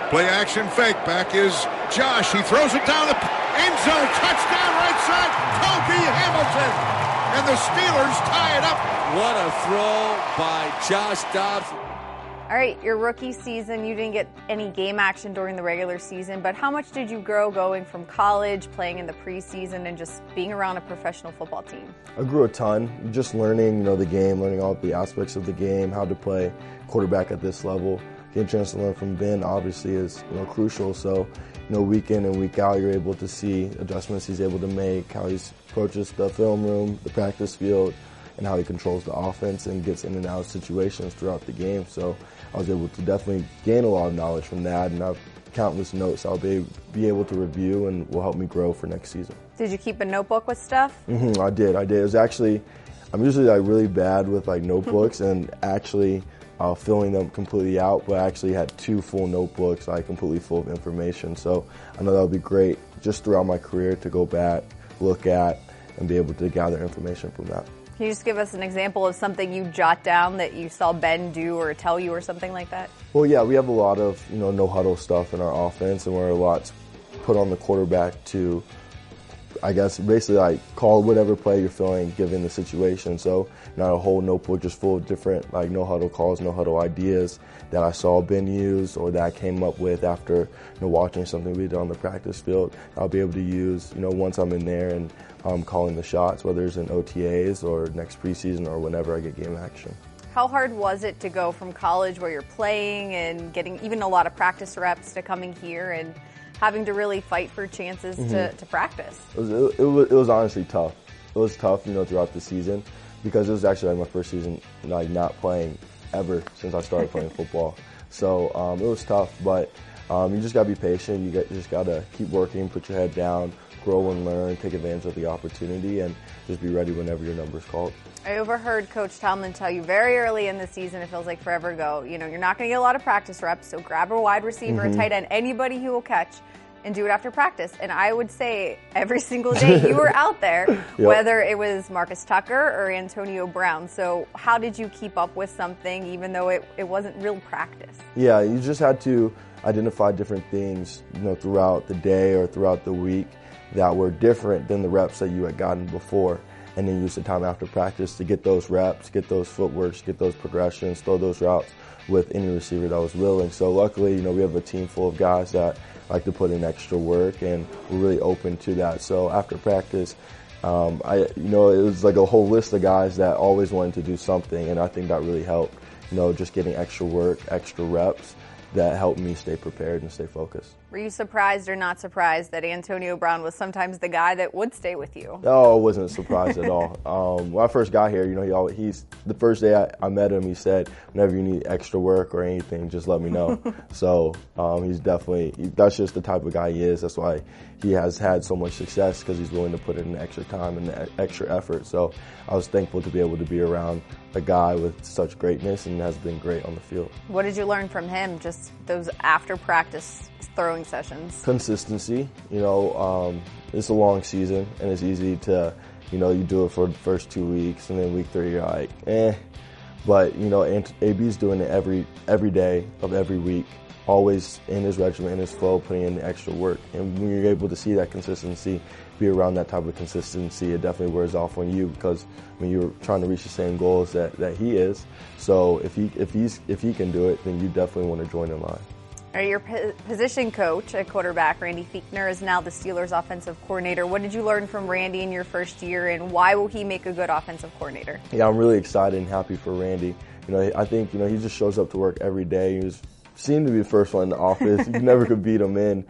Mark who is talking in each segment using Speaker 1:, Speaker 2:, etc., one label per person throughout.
Speaker 1: Play action fake. Back is Josh. He throws it down the end zone. Touchdown right side. Kobe Hamilton. And the Steelers tie it up.
Speaker 2: What a throw by Josh Dobbs.
Speaker 3: All right, your rookie season, you didn't get any game action during the regular season, but how much did you grow going from college, playing in the preseason, and just being around a professional football team?
Speaker 4: I grew a ton, just learning, the game, learning all the aspects of the game, how to play quarterback at this level. Getting a chance to learn from Ben obviously is, crucial. So, week in and week out, you're able to see adjustments he's able to make, how he approaches the film room, the practice field, and how he controls the offense and gets in and out of situations throughout the game. So I was able to definitely gain a lot of knowledge from that, and I have countless notes I'll be able to review and will help me grow for next season.
Speaker 3: Did you keep a notebook with stuff?
Speaker 4: I did. It was actually, I'm usually really bad with notebooks and actually filling them completely out, but I actually had 2 full notebooks, completely full of information. So I know that would be great just throughout my career to go back, look at, and be able to gather information from that.
Speaker 3: Can you just give us an example of something you jot down that you saw Ben do or tell you or something like that?
Speaker 4: Well, yeah, we have a lot of, no-huddle stuff in our offense, and we're a lot put on the quarterback to, basically call whatever play you're feeling given the situation. So not a whole notebook just full of different no-huddle calls, no-huddle ideas that I saw Ben use or that I came up with after watching something we did on the practice field. I'll be able to use once I'm in there and calling the shots, whether it's in OTAs or next preseason or whenever I get game action.
Speaker 3: How hard was it to go from college where you're playing and getting even a lot of practice reps to coming here and having to really fight for chances to practice?
Speaker 4: It was honestly tough. It was tough, throughout the season because it was actually my first season not playing ever since I started playing football. So it was tough, but you just got to be patient. You just got to keep working, put your head down, grow and learn, take advantage of the opportunity, and just be ready whenever your number's called.
Speaker 3: I overheard Coach Tomlin tell you very early in the season, it feels like forever ago, you're not going to get a lot of practice reps, so grab a wide receiver, a tight end, anybody who will catch, and do it after practice. And I would say every single day you were out there, whether it was Marcus Tucker or Antonio Brown. So how did you keep up with something even though it wasn't real practice? Yeah,
Speaker 4: you just had to identify different things, throughout the day or throughout the week that were different than the reps that you had gotten before, and then use the time after practice to get those reps, get those footworks, get those progressions, throw those routes with any receiver that was willing. So luckily, we have a team full of guys that like to put in extra work, and we're really open to that. So after practice, it was like a whole list of guys that always wanted to do something, and I think that really helped, just getting extra work, extra reps that helped me stay prepared and stay focused.
Speaker 3: Were you surprised or not surprised that Antonio Brown was sometimes the guy that would stay with you?
Speaker 4: No, I wasn't surprised at all. When I first got here, he's the first day I met him, he said, whenever you need extra work or anything, just let me know. So he's definitely, that's just the type of guy he is. That's why he has had so much success, because he's willing to put in the extra time and the extra effort. So I was thankful to be able to be around a guy with such greatness and has been great on the field.
Speaker 3: What did you learn from him, just those after practice throwing sessions?
Speaker 4: Consistency. It's a long season, and it's easy to, you do it for the first 2 weeks, and then week 3 you're like, eh. But, AB's doing it every day of every week, always in his regimen, in his flow, putting in the extra work. And when you're able to see that consistency, be around that type of consistency, it definitely wears off on you, because you're trying to reach the same goals that he is. So if he can do it, then you definitely want to join in line.
Speaker 3: Your position coach at quarterback, Randy Fichtner, is now the Steelers' offensive coordinator. What did you learn from Randy in your first year, and why will he make a good offensive coordinator? Yeah, I'm really excited and happy for Randy. I think, he just shows up to work every day. He seemed to be the first one in the office. You never could beat him in.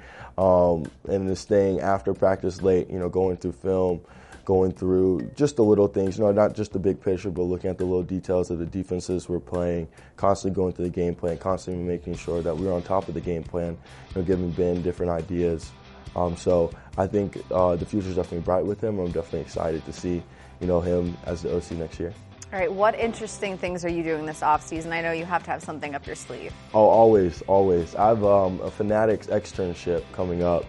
Speaker 3: And just staying after practice late, going through film, going through just the little things, not just the big picture, but looking at the little details of the defenses we're playing, constantly going through the game plan, constantly making sure that we're on top of the game plan, giving Ben different ideas. So I think the future's definitely bright with him. I'm definitely excited to see, him as the OC next year. All right, what interesting things are you doing this offseason? I know you have to have something up your sleeve. Oh, always. I have a Fanatics externship coming up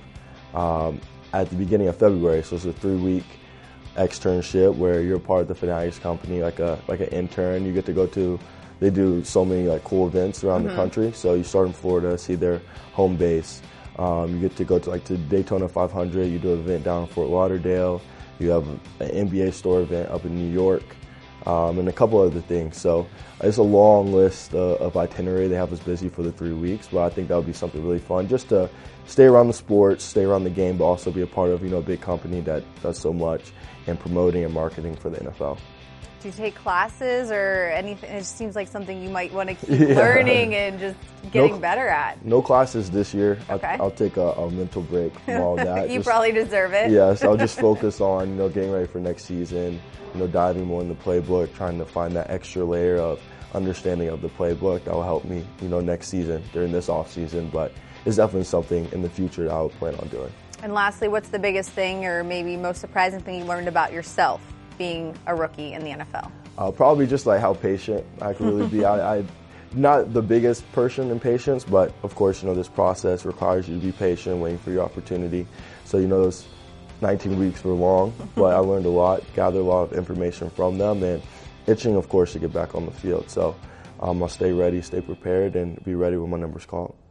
Speaker 3: at the beginning of February, so it's a 3-week externship where you're part of the Fanatics company, like an intern. You get to go to
Speaker 4: they do so many like cool events around the country. So you start in Florida, see their home base. You get to go to Daytona 500. You do an event down in Fort Lauderdale. You have an NBA store event up in New York, and a couple other things. So it's a long list of itinerary. They have us busy for the 3 weeks, but I think that would be something really fun just to stay around the sports, stay around the game, but also be a part of a big company that does so much in promoting and marketing for the NFL.
Speaker 3: Do you take classes or anything? It just seems like something you might want to keep learning and just getting better at.
Speaker 4: No classes this year.
Speaker 3: Okay.
Speaker 4: I'll take a mental break from all that.
Speaker 3: You probably deserve it.
Speaker 4: Yes, I'll just focus on getting ready for next season, diving more in the playbook, trying to find that extra layer of understanding of the playbook that will help me, next season during this off season. But it's definitely something in the future that I would plan on doing.
Speaker 3: And lastly, what's the biggest thing or maybe most surprising thing you learned about yourself being a rookie in the NFL?
Speaker 4: Probably just like how patient I can really be. I'm not the biggest person in patience, but of course, this process requires you to be patient, waiting for your opportunity. So, those 19 weeks were long, but I learned a lot, gathered a lot of information from them, and itching, of course, to get back on the field. So I'll stay ready, stay prepared, and be ready when my number's called.